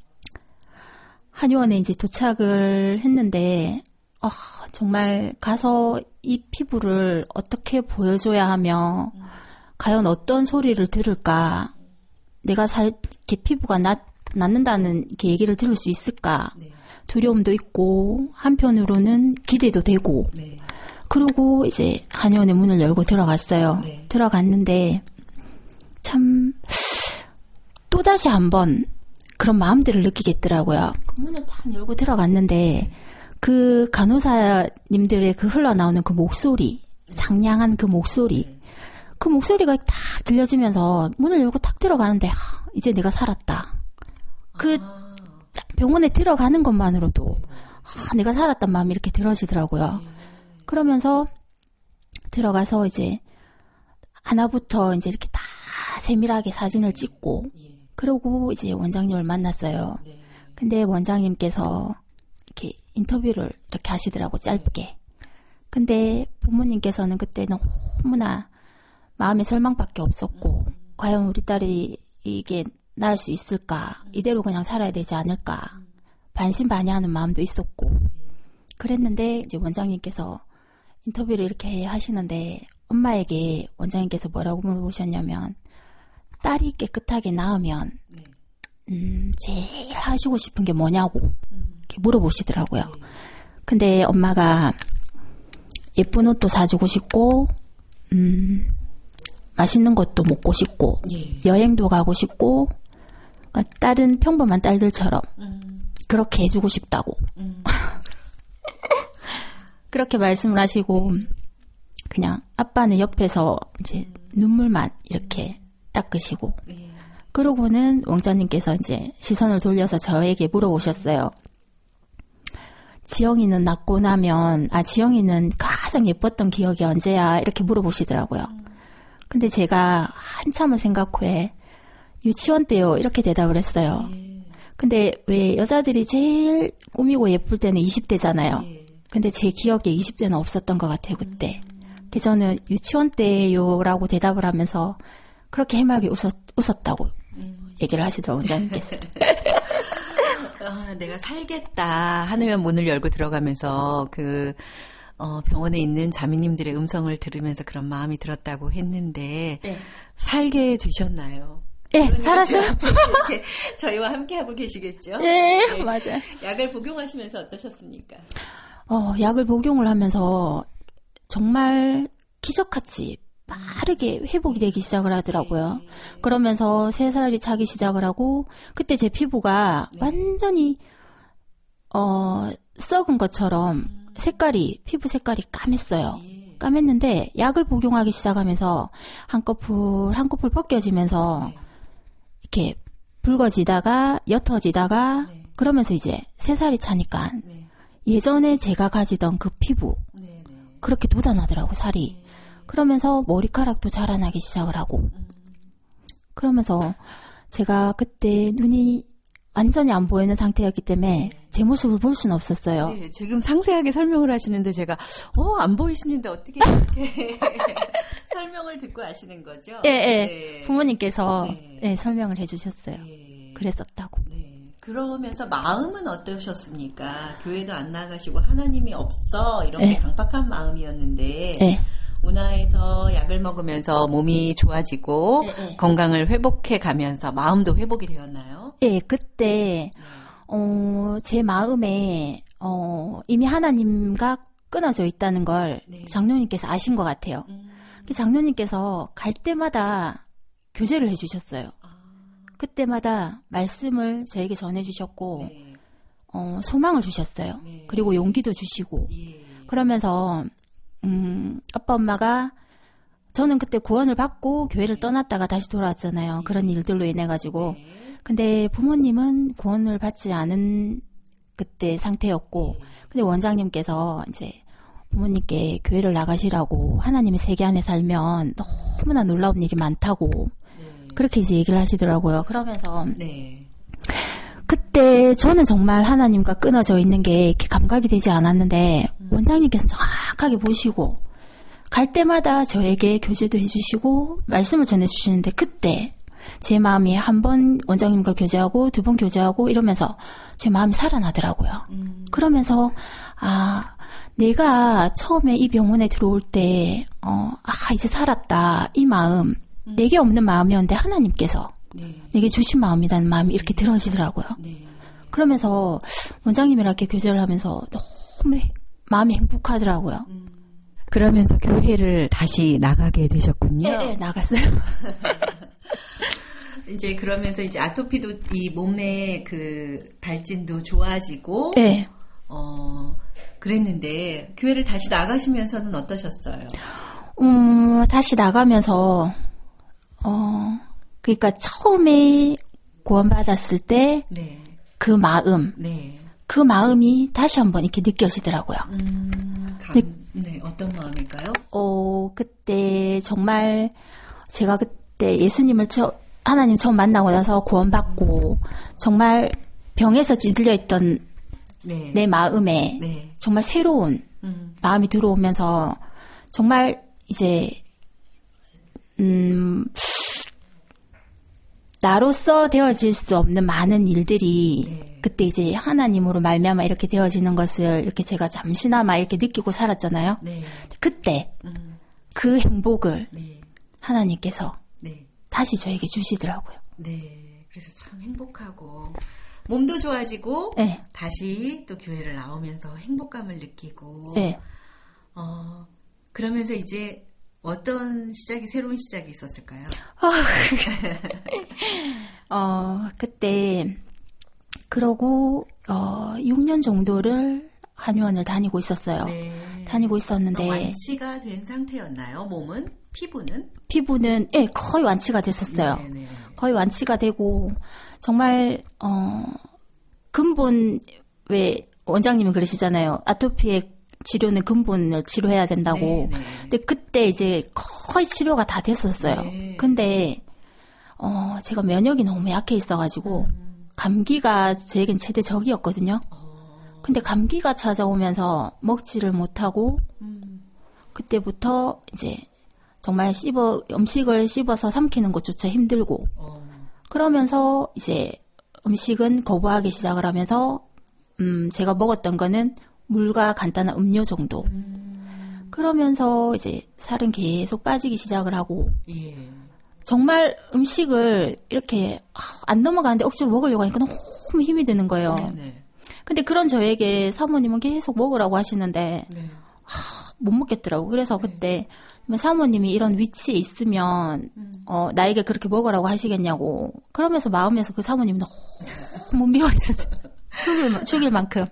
한의원에 이제 도착을 했는데, 아, 정말 가서 이 피부를 어떻게 보여줘야 하며, 과연 어떤 소리를 들을까, 내가 살, 이렇게 피부가 낫, 낫는다는 이렇게 얘기를 들을 수 있을까, 네. 두려움도 있고, 한편으로는 기대도 되고, 네. 그리고 이제 한의원의 문을 열고 들어갔어요. 네. 들어갔는데, 참, 또다시 한번 그런 마음들을 느끼겠더라고요. 그 문을 딱 열고 들어갔는데 그 간호사님들의 그 흘러나오는 그 목소리, 상냥한 그 목소리, 그 목소리가 딱 들려지면서 문을 열고 딱 들어가는데 하, 이제 내가 살았다. 그 병원에 들어가는 것만으로도 하, 내가 살았단 마음이 이렇게 들어지더라고요. 그러면서 들어가서 이제 하나부터 이제 이렇게 다 세밀하게 사진을 찍고 그러고 이제 원장님을 만났어요. 근데 원장님께서 이렇게 인터뷰를 이렇게 하시더라고, 짧게. 근데 부모님께서는 그때 너무나 마음의 절망밖에 없었고, 과연 우리 딸이 이게 나을 수 있을까? 이대로 그냥 살아야 되지 않을까? 반신반의하는 마음도 있었고, 그랬는데 이제 원장님께서 인터뷰를 이렇게 하시는데 엄마에게 원장님께서 뭐라고 물어보셨냐면, 딸이 깨끗하게 나으면 음, 제일 하시고 싶은 게 뭐냐고 이렇게 물어보시더라고요. 근데 엄마가 예쁜 옷도 사주고 싶고 음, 맛있는 것도 먹고 싶고 여행도 가고 싶고 그러니까 딸은 평범한 딸들처럼 그렇게 해주고 싶다고 그렇게 말씀을 하시고 그냥 아빠는 옆에서 이제 눈물만 이렇게 닦으시고 그러고는 원장님께서 이제 시선을 돌려서 저에게 물어보셨어요. 지영이는 낳고 나면 아 지영이는 가장 예뻤던 기억이 언제야? 이렇게 물어보시더라고요. 근데 제가 한참을 생각 후에 유치원 때요 이렇게 대답을 했어요. 근데 왜 여자들이 제일 꾸미고 예쁠 때는 이십 대잖아요. 근데 제 기억에 이십 대는 없었던 것 같아요 그때. 그래서 저는 유치원 때요라고 대답을 하면서 그렇게 해맑게 웃었, 웃었다고 음. 얘기를 하시더라고요, 원장님께서. 아, 내가 살겠다 하는 문을 열고 들어가면서 그 어, 병원에 있는 자매님들의 음성을 들으면서 그런 마음이 들었다고 했는데 네. 살게 되셨나요? 네, 살았어요. 이렇게 저희와 함께 하고 계시겠죠? 네, 네, 맞아요. 약을 복용하시면서 어떠셨습니까? 어, 약을 복용을 하면서 정말 기적같이 빠르게 회복이 되기 시작을 하더라고요. 네. 그러면서 세 살이 차기 시작을 하고 그때 제 피부가 네. 완전히 어, 썩은 것처럼 음. 색깔이 피부 색깔이 까맸어요. 네. 까맸는데 약을 복용하기 시작하면서 한꺼풀 한꺼풀 벗겨지면서 네. 이렇게 붉어지다가 옅어지다가 네. 그러면서 이제 세 살이 차니까 네. 예전에 제가 가지던 그 피부 네. 네. 그렇게 돋아나더라고 살이. 네. 그러면서 머리카락도 자라나기 시작을 하고 그러면서 제가 그때 눈이 완전히 안 보이는 상태였기 때문에 제 모습을 볼 수는 없었어요. 네, 지금 상세하게 설명을 하시는데 제가 어, 안 보이시는데 어떻게 이렇게 설명을 듣고 아시는 거죠? 예, 예. 네. 부모님께서 네. 네, 설명을 해주셨어요. 네. 그랬었다고. 네. 그러면서 마음은 어떠셨습니까? 교회도 안 나가시고 하나님이 없어 이런 게 네. 강팍한 마음이었는데 네. 운하에서 약을 먹으면서 몸이 좋아지고 네, 네. 건강을 회복해 가면서 마음도 회복이 되었나요? 네, 그때 어, 제 마음에 어, 이미 하나님과 끊어져 있다는 걸 네. 장로님께서 아신 것 같아요. 음. 장로님께서 갈 때마다 교제를 해주셨어요. 아. 그때마다 말씀을 저에게 전해주셨고 네. 어, 소망을 주셨어요. 네. 그리고 용기도 주시고 예. 그러면서 음, 아빠 엄마가 저는 그때 구원을 받고 교회를 떠났다가 다시 돌아왔잖아요. 예. 그런 일들로 인해 가지고 네. 근데 부모님은 구원을 받지 않은 그때 상태였고 근데 원장님께서 이제 부모님께 교회를 나가시라고 하나님의 세계 안에 살면 너무나 놀라운 일이 많다고 네. 그렇게 이제 얘기를 하시더라고요. 그러면서 네. 그때 저는 정말 하나님과 끊어져 있는 게 이렇게 감각이 되지 않았는데 음. 원장님께서 정확하게 보시고 갈 때마다 저에게 교제도 해주시고 말씀을 전해주시는데 그때 제 마음이 한 번 원장님과 교제하고 두 번 교제하고 이러면서 제 마음이 살아나더라고요. 음. 그러면서 아 내가 처음에 이 병원에 들어올 때 어, 아 이제 살았다 이 마음 음. 내게 없는 마음이었는데 하나님께서 네. 내게 주신 마음이라는 마음이 이렇게 네. 들어지더라고요. 네. 그러면서 원장님이랑 이렇게 교제를 하면서 너무 마음이 행복하더라고요. 음. 그러면서 교회를 다시 나가게 되셨군요. 네, 네 나갔어요. 이제 그러면서 이제 아토피도 이 몸의 그 발진도 좋아지고, 네. 어 그랬는데 교회를 다시 나가시면서는 어떠셨어요? 음 다시 나가면서 어 그러니까 처음에 구원받았을 때 그 네. 마음, 네. 그 마음이 다시 한번 이렇게 느껴지더라고요. 음, 감, 네, 네 어떤 마음일까요? 어 그때 정말 제가 그때 예수님을 처 하나님 처음 만나고 나서 구원받고 정말 병에서 찌들려 있던 네. 내 마음에 네. 정말 새로운 음. 마음이 들어오면서 정말 이제 음 나로서 되어질 수 없는 많은 일들이 네. 그때 이제 하나님으로 말미암아 이렇게 되어지는 것을 이렇게 제가 잠시나마 이렇게 느끼고 살았잖아요. 네. 그때 음. 그 행복을 네. 하나님께서 네. 다시 저에게 주시더라고요. 네, 그래서 참 행복하고 몸도 좋아지고 네. 다시 또 교회를 나오면서 행복감을 느끼고 네. 어, 그러면서 이제 어떤 시작이 새로운 시작이 있었을까요? 어, 그때 그러고 어, 육 년 정도를 한의원을 다니고 있었어요. 네. 다니고 있었는데 완치가 된 상태였나요? 몸은? 피부는? 피부는 예, 거의 완치가 됐었어요. 네네. 거의 완치가 되고 정말 어, 근본 왜 원장님은 그러시잖아요. 아토피의 치료는 근본을 치료해야 된다고. 네네. 근데 그때 이제 거의 치료가 다 됐었어요. 네. 근데 어, 제가 면역이 너무 약해 있어가지고 음. 감기가 저에겐 최대 적이었거든요. 어. 근데 감기가 찾아오면서 먹지를 못하고 음. 그때부터 이제 정말 씹어 음식을 씹어서 삼키는 것조차 힘들고 어. 그러면서 이제 음식은 거부하기 시작을 하면서 음, 제가 먹었던 거는 물과 간단한 음료 정도. 음. 그러면서 이제 살은 계속 빠지기 시작을 하고 예. 정말 음식을 이렇게 안 넘어가는데 억지로 먹으려고 하니까 너무 힘이 드는 거예요. 네네. 근데 그런 저에게 사모님은 계속 먹으라고 하시는데 네. 하, 못 먹겠더라고. 그래서 네. 그때 사모님이 이런 위치에 있으면 음. 어, 나에게 그렇게 먹으라고 하시겠냐고 그러면서 마음에서 그 사모님이 너무 미워했었어요. 죽일, 죽일 만큼.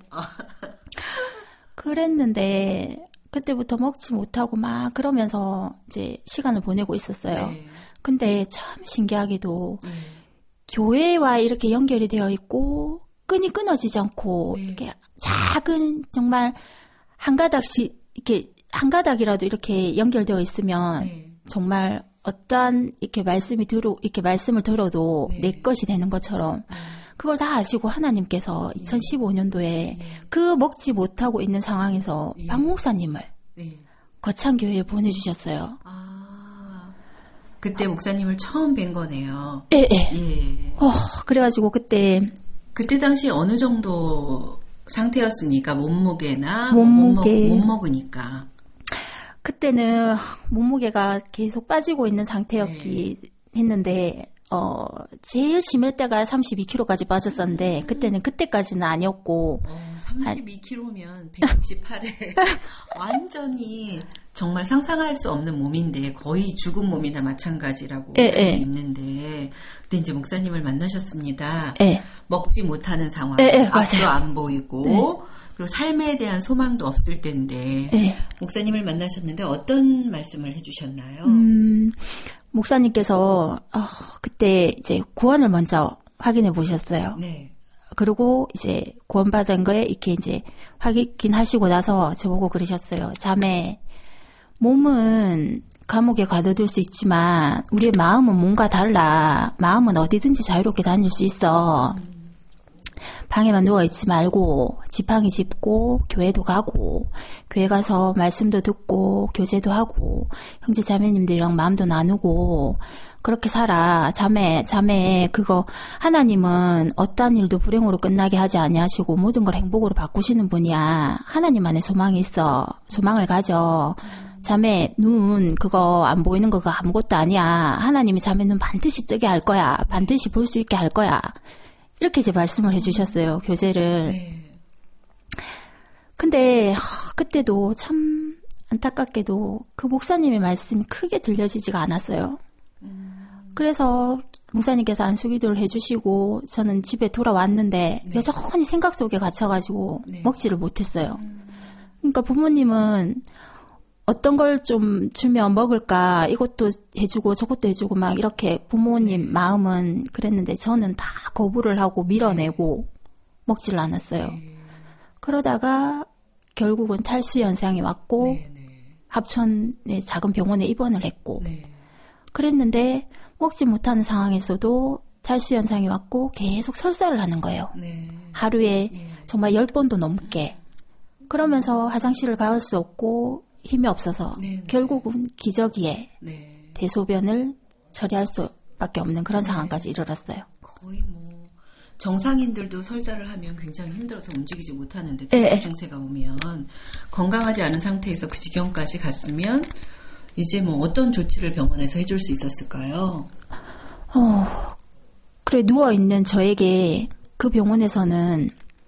그랬는데 그때부터 먹지 못하고 막 그러면서 이제 시간을 보내고 있었어요. 네. 근데 참 신기하게도 네. 교회와 이렇게 연결이 되어 있고 끈이 끊어지지 않고 네. 이렇게 작은 정말 한 가닥씩 이렇게 한 가닥이라도 이렇게 연결되어 있으면 네. 정말 어떠한 이렇게 말씀이 들어 이렇게 말씀을 들어도 네. 내 것이 되는 것처럼 네. 그걸 다 아시고 하나님께서 네. 이천십오 년도에 네. 그 먹지 못하고 있는 상황에서 네. 박 목사님을 네. 거창교회에 보내주셨어요. 아, 그때 목사님을 처음 뵌 거네요. 예, 예. 예. 어, 그래가지고 그때 그때 당시 어느 정도 상태였습니까? 몸무게나 몸무게. 못, 먹, 못 먹으니까. 그때는 몸무게가 계속 빠지고 있는 상태였기 네. 했는데 어 제일 심할 때가 삼십이 킬로그램까지 빠졌었는데 음. 그때는 그때까지는 아니었고 어, 삼십이 킬로그램면 백육십팔에 완전히 정말 상상할 수 없는 몸인데 거의 죽은 몸이나 마찬가지라고 예, 할수 예. 있는데 그때 이제 목사님을 만나셨습니다. 예. 먹지 못하는 상황, 예, 예, 앞도 맞아요. 안 보이고 네. 그리고 삶에 대한 소망도 없을 텐데 예. 목사님을 만나셨는데 어떤 말씀을 해주셨나요? 음, 목사님께서 어, 그때 이제 구원을 먼저 확인해 보셨어요. 네. 그리고 이제 구원받은 거에 이렇게 이제 확인하시고 나서 저보고 그러셨어요. 자매, 몸은 감옥에 가둬둘 수 있지만 우리의 마음은 뭔가 달라. 마음은 어디든지 자유롭게 다닐 수 있어. 방에만 누워있지 말고 지팡이 짚고 교회도 가고 교회 가서 말씀도 듣고 교제도 하고 형제 자매님들이랑 마음도 나누고 그렇게 살아. 자매, 자매 그거 하나님은 어떠한 일도 불행으로 끝나게 하지 아니하시고 모든 걸 행복으로 바꾸시는 분이야. 하나님 안에 소망이 있어. 소망을 가져. 자매 눈 그거 안 보이는 거가 아무것도 아니야. 하나님이 자매 눈 반드시 뜨게 할 거야. 반드시 볼 수 있게 할 거야. 이렇게 이제 말씀을 해주셨어요. 교제를. 네. 근데 하, 그때도 참 안타깝게도 그 목사님의 말씀이 크게 들려지지가 않았어요. 음. 그래서 목사님께서 안수기도를 해주시고 저는 집에 돌아왔는데 네. 여전히 생각 속에 갇혀가지고 네. 먹지를 못했어요. 음. 그러니까 부모님은 어떤 걸 좀 주면 먹을까 이것도 해주고 저것도 해주고 막 이렇게 부모님 네. 마음은 그랬는데 저는 다 거부를 하고 밀어내고 먹지를 않았어요. 네. 그러다가 결국은 탈수 현상이 왔고 네, 네. 합천의 작은 병원에 입원을 했고 네. 그랬는데 먹지 못하는 상황에서도 탈수 현상이 왔고 계속 설사를 하는 거예요. 네. 하루에 예. 정말 열 번도 넘게. 그러면서 화장실을 갈 수 없고 힘이 없어서 네, 네. 결국은 기저귀에 네. 대소변을 처리할 수밖에 없는 그런 상황까지 이르렀어요. 거의 뭐 정상인들도 설사를 하면 굉장히 힘들어서 움직이지 못하는데 예, 탈수 예. 증세가 오면 건강하지 않은 상태에서 그 지경까지 갔으면 이제 뭐 어떤 조치를 병원에서 해줄 수 있었을까요? 어, 그래 누워있는 저에게 그 병원에서는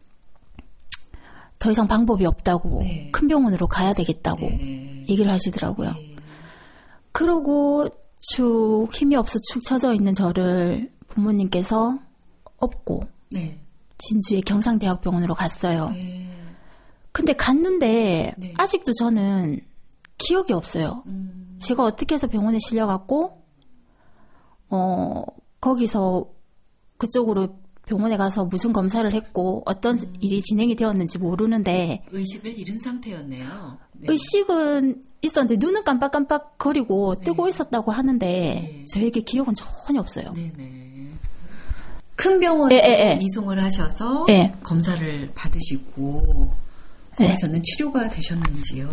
더 이상 방법이 없다고 네. 큰 병원으로 가야 되겠다고 네. 얘기를 하시더라고요. 네. 그러고 축 힘이 없어 축 처져 있는 저를 부모님께서 업고 네. 진주의 경상대학병원으로 갔어요. 네. 근데 갔는데 네. 아직도 저는 기억이 없어요. 음. 제가 어떻게 해서 병원에 실려갔고 어 거기서 그쪽으로 병원에 가서 무슨 검사를 했고 어떤 음. 일이 진행이 되었는지 모르는데 의식을 잃은 상태였네요. 네. 의식은 있었는데 눈은 깜빡깜빡 거리고 네. 뜨고 있었다고 하는데 네. 저에게 기억은 전혀 없어요. 네네. 큰 병원에 예, 예, 예. 이송을 하셔서 예. 검사를 받으시고 예. 거기서는 치료가 되셨는지요?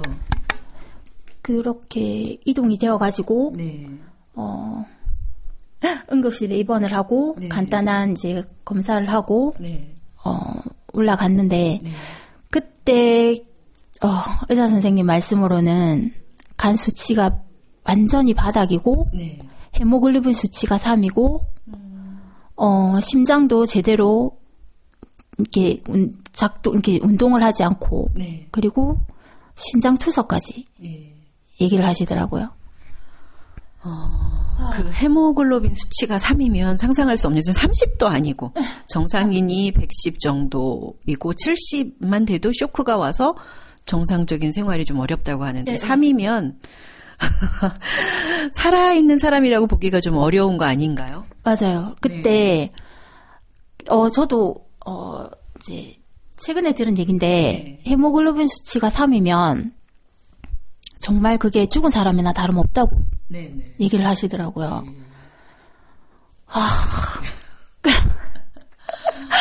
그렇게 이동이 되어가지고 네. 어, 응급실에 입원을 하고 네. 간단한 이제 검사를 하고 네. 어, 올라갔는데 네. 그때 어, 의사 선생님 말씀으로는 간 수치가 완전히 바닥이고 네. 헤모글로빈 수치가 삼이고 음. 어, 심장도 제대로 이렇게 운- 작동 이렇게 운동을 하지 않고 네. 그리고 신장 투석까지 예. 얘기를 하시더라고요. 어, 그 헤모글로빈 수치가 삼이면 상상할 수 없는 삼십도 아니고 정상인이 백십 정도이고 칠십만 돼도 쇼크가 와서 정상적인 생활이 좀 어렵다고 하는데 네. 삼이면 살아있는 사람이라고 보기가 좀 어려운 거 아닌가요? 맞아요. 그때 어 저도 어 이제 최근에 들은 얘긴데 네. 헤모글로빈 수치가 삼이면 정말 그게 죽은 사람이나 다름없다고 네네. 얘기를 하시더라고요.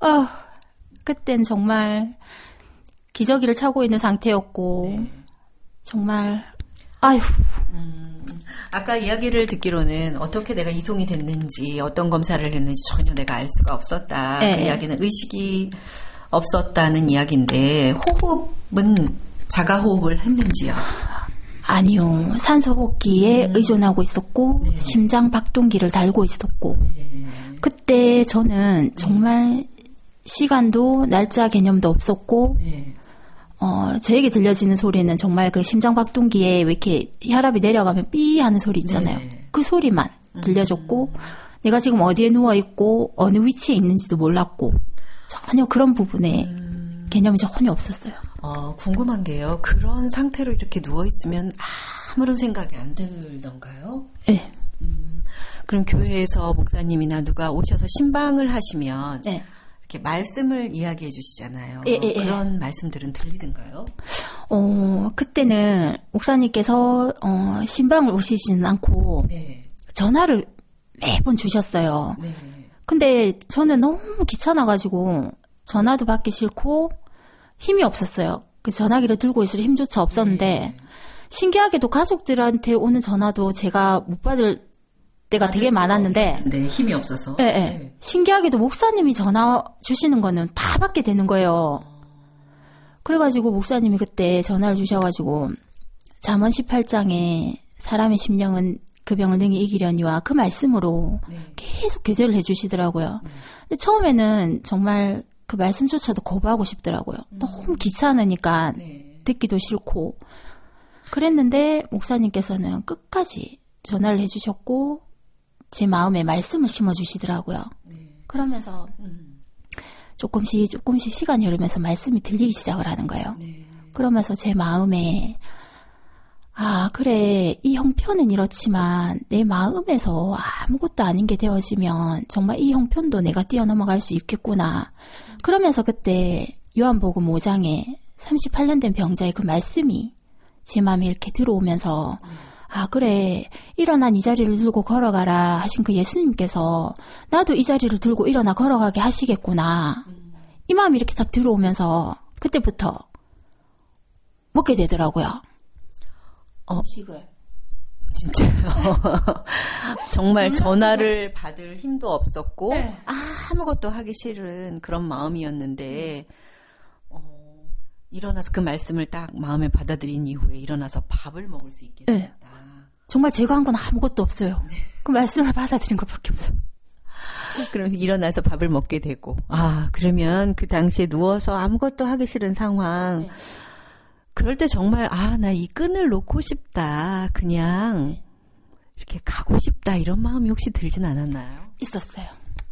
어, 그땐 정말 기저귀를 차고 있는 상태였고 네. 정말 아휴. 음, 아까 이야기를 듣기로는 어떻게 내가 이송이 됐는지 어떤 검사를 했는지 전혀 내가 알 수가 없었다. 네. 그 이야기는 의식이 없었다는 이야기인데 호흡은 자가호흡을 했는지요? 아니요. 산소호흡기에 음. 의존하고 있었고 네. 심장 박동기를 달고 있었고 네. 그때 저는 정말 네. 시간도 날짜 개념도 없었고 네. 어, 저에게 들려지는 소리는 정말 그 심장 박동기에 왜 이렇게 혈압이 내려가면 삐 하는 소리 있잖아요. 네. 그 소리만 들려줬고 음. 내가 지금 어디에 누워있고 어느 위치에 있는지도 몰랐고 전혀 그런 부분에 음. 개념이 전혀 없었어요. 어, 궁금한 게요. 그런 상태로 이렇게 누워있으면 아무런 생각이 안 들던가요? 네. 음, 그럼 교회에서 목사님이나 누가 오셔서 신방을 하시면 네. 이렇게 말씀을 이야기해 주시잖아요. 예, 예, 그런 예. 말씀들은 들리던가요? 어, 그때는 목사님께서 어, 신방을 오시지는 않고 네. 전화를 매번 주셨어요. 네. 근데 저는 너무 귀찮아가지고 전화도 받기 싫고 힘이 없었어요. 그 전화기를 들고 있을 힘조차 없었는데 네. 신기하게도 가족들한테 오는 전화도 제가 못 받을 때가 되게 많았는데 네, 힘이 없어서 네, 네. 네. 신기하게도 목사님이 전화 주시는 거는 다 받게 되는 거예요. 그래가지고 목사님이 그때 전화를 주셔가지고 잠언 십팔 장에 사람의 심령은 그 병을 능히 이기려니와 그 말씀으로 네. 계속 교제를 해주시더라고요. 네. 근데 처음에는 정말 그 말씀조차도 거부하고 싶더라고요. 음. 너무 귀찮으니까 네. 듣기도 싫고 그랬는데 목사님께서는 끝까지 전화를 해주셨고 제 마음에 말씀을 심어주시더라고요. 네. 그러면서 음. 조금씩 조금씩 시간이 흐르면서 말씀이 들리기 시작을 하는 거예요. 네. 그러면서 제 마음에 아 그래 이 형편은 이렇지만 내 마음에서 아무것도 아닌 게 되어지면 정말 이 형편도 내가 뛰어넘어갈 수 있겠구나. 그러면서 그때 요한복음 오 장에 삼십팔 년 된 병자의 그 말씀이 제 마음에 이렇게 들어오면서 음. 아 그래 일어나 이 자리를 들고 걸어가라 하신 그 예수님께서 나도 이 자리를 들고 일어나 걸어가게 하시겠구나. 음. 이 마음이 이렇게 딱 들어오면서 그때부터 먹게 되더라고요. 어, 음식을. 진짜요? 정말 전화를 받을 힘도 없었고 네. 아무것도 하기 싫은 그런 마음이었는데 어, 일어나서 그 말씀을 딱 마음에 받아들인 이후에 일어나서 밥을 먹을 수 있게 됐다. 네. 정말 제가 한 건 아무것도 없어요. 네. 그 말씀을 받아들인 것밖에 없어요. 그러면서 일어나서 밥을 먹게 되고 아 그러면 그 당시에 누워서 아무것도 하기 싫은 상황 네. 그럴 때 정말 아, 나 이 끈을 놓고 싶다. 그냥 이렇게 가고 싶다. 이런 마음이 혹시 들진 않았나요? 있었어요.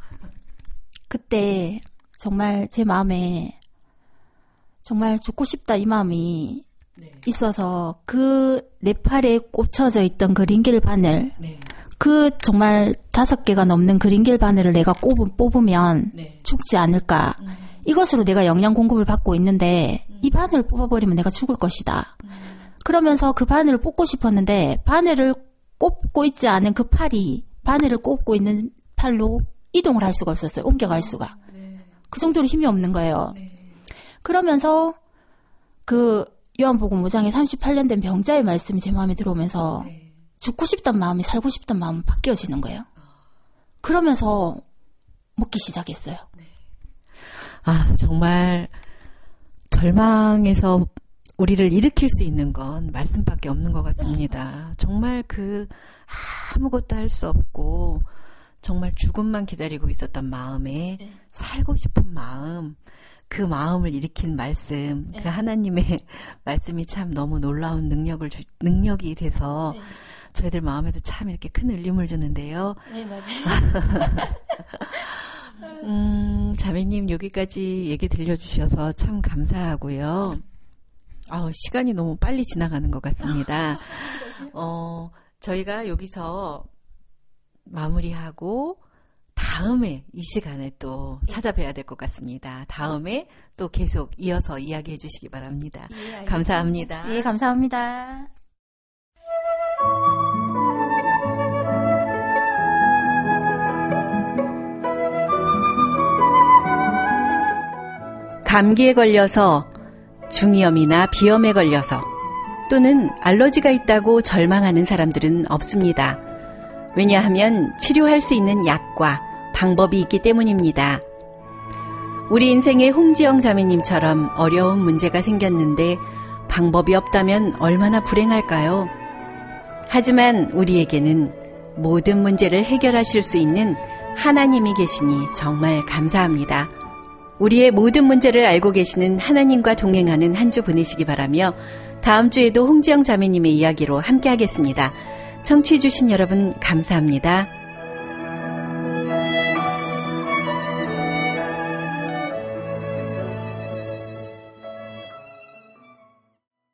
그때 정말 제 마음에 정말 죽고 싶다 이 마음이 네. 있어서 그 내 팔에 꽂혀져 있던 그 링겔 바늘 네. 그 정말 다섯 개가 넘는 그 링겔 바늘을 내가 꼽, 뽑으면 네. 죽지 않을까. 음. 이것으로 내가 영양 공급을 받고 있는데 음. 이 바늘을 뽑아버리면 내가 죽을 것이다. 음. 그러면서 그 바늘을 뽑고 싶었는데 바늘을 꼽고 있지 않은 그 팔이 바늘을 꼽고 있는 팔로 이동을 할 수가 없었어요. 옮겨갈 수가. 네. 그 정도로 힘이 없는 거예요. 네. 그러면서 그 요한복음 오 장에 삼십팔 년 된 병자의 말씀이 제 마음에 들어오면서 네. 죽고 싶단 마음이 살고 싶단 마음이 바뀌어지는 거예요. 그러면서 먹기 시작했어요. 네. 아, 정말 절망에서 우리를 일으킬 수 있는 건 말씀밖에 없는 것 같습니다. 네, 정말 그 아무것도 할 수 없고 정말 죽음만 기다리고 있었던 마음에 네. 살고 싶은 마음, 그 마음을 일으킨 말씀, 네. 그 하나님의 말씀이 참 너무 놀라운 능력을 주, 능력이 돼서 네. 저희들 마음에도 참 이렇게 큰 울림을 주는데요. 네, 맞아요. 음, 자매님 여기까지 얘기 들려주셔서 참 감사하고요. 아, 시간이 너무 빨리 지나가는 것 같습니다. 어, 저희가 여기서 마무리하고 다음에 이 시간에 또 찾아뵈야 될 것 같습니다. 다음에 또 계속 이어서 이야기해 주시기 바랍니다. 네, 감사합니다. 네, 감사합니다. 감기에 걸려서, 중이염이나 비염에 걸려서, 또는 알러지가 있다고 절망하는 사람들은 없습니다. 왜냐하면 치료할 수 있는 약과 방법이 있기 때문입니다. 우리 인생의 홍지영 자매님처럼 어려운 문제가 생겼는데 방법이 없다면 얼마나 불행할까요? 하지만 우리에게는 모든 문제를 해결하실 수 있는 하나님이 계시니 정말 감사합니다. 우리의 모든 문제를 알고 계시는 하나님과 동행하는 한 주 보내시기 바라며 다음 주에도 홍지영 자매님의 이야기로 함께 하겠습니다. 청취해 주신 여러분 감사합니다.